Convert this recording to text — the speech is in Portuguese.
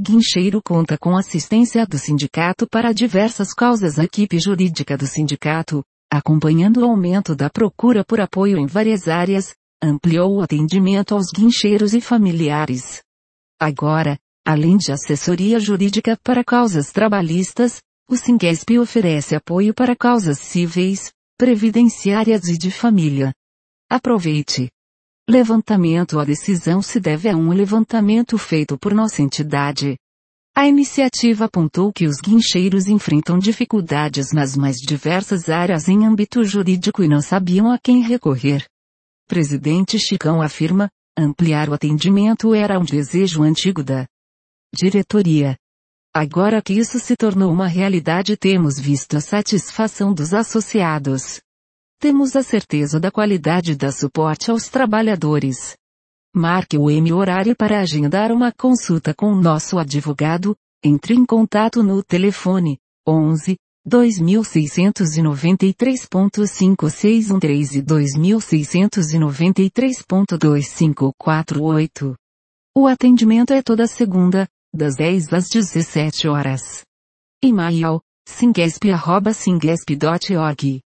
Guincheiro conta com assistência do sindicato para diversas causas. A equipe jurídica do sindicato, acompanhando o aumento da procura por apoio em várias áreas, ampliou o atendimento aos guincheiros e familiares. Agora, além de assessoria jurídica para causas trabalhistas, o Singesp oferece apoio para causas cíveis, previdenciárias e de família. Aproveite! Levantamento. A decisão se deve a um levantamento feito por nossa entidade. A iniciativa apontou que os guincheiros enfrentam dificuldades nas mais diversas áreas em âmbito jurídico e não sabiam a quem recorrer. Presidente Chicão afirma: ampliar o atendimento era um desejo antigo da diretoria. Agora que isso se tornou uma realidade, temos visto a satisfação dos associados. Temos a certeza da qualidade da suporte aos trabalhadores. Marque o horário para agendar uma consulta com o nosso advogado. Entre em contato no telefone 11 2693.5613 e 2693.2548. O atendimento é toda segunda, das 10 às 17 horas. E-mail: singesp@singesp.org.